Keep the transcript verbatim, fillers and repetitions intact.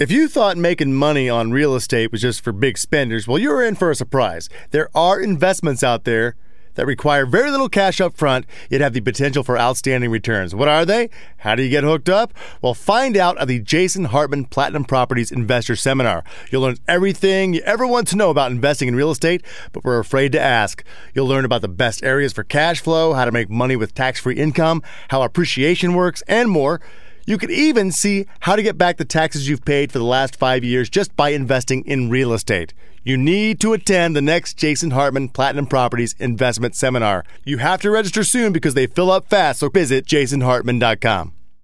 If you thought making money on real estate was just for big spenders, well, you're in for a surprise. There are investments out there that require very little cash up front, yet have the potential for outstanding returns. What are they? How do you get hooked up? Well, find out at the Jason Hartman Platinum Properties Investor Seminar. You'll learn everything you ever want to know about investing in real estate, but we're afraid to ask. You'll learn about the best areas for cash flow, how to make money with tax-free income, how appreciation works, and more. You could even see how to get back the taxes you've paid for the last five years just by investing in real estate. You need to attend the next Jason Hartman Platinum Properties Investment Seminar. You have to register soon because they fill up fast, so visit jason hartman dot com.